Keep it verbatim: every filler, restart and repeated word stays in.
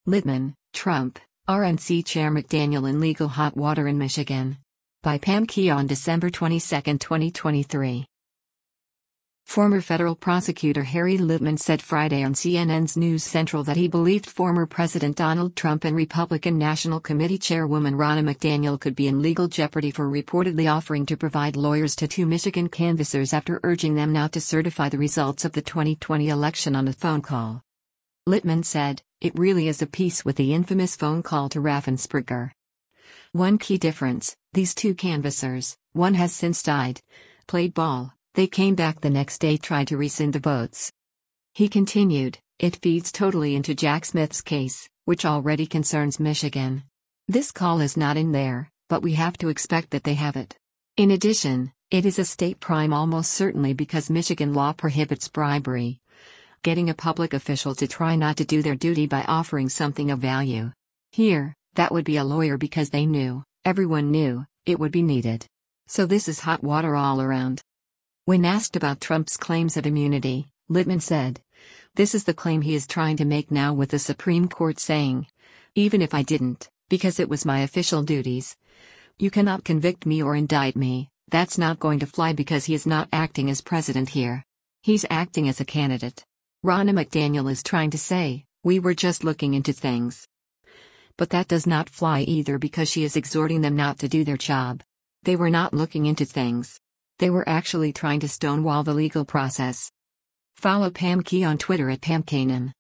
Littman, Trump, R N C Chair McDaniel in legal hot water in Michigan. By Pam Key on December twenty-second, twenty twenty-three. Former federal prosecutor Harry Littman said Friday on C N N's News Central that he believed former President Donald Trump and Republican National Committee Chairwoman Ronna McDaniel could be in legal jeopardy for reportedly offering to provide lawyers to two Michigan canvassers after urging them not to certify the results of the twenty twenty election on a phone call. Littman said, "It really is a piece with the infamous phone call to Raffensperger. One key difference, these two canvassers, one has since died, played ball. They came back the next day, tried to rescind the votes." He continued, "It feeds totally into Jack Smith's case, which already concerns Michigan. This call is not in there, but we have to expect that they have it. In addition, it is a state crime almost certainly because Michigan law prohibits bribery. Getting a public official to try not to do their duty by offering something of value. Here, that would be a lawyer because they knew, everyone knew, it would be needed. So this is hot water all around." When asked about Trump's claims of immunity, Littman said, "This is the claim he is trying to make now with the Supreme Court saying, even if I didn't, because it was my official duties. You cannot convict me or indict me, that's not going to fly because he is not acting as president here. He's acting as a candidate. Ronna McDaniel is trying to say, we were just looking into things. But that does not fly either because she is exhorting them not to do their job. They were not looking into things. They were actually trying to stonewall the legal process." Follow Pam Key on Twitter at Pam Kanan.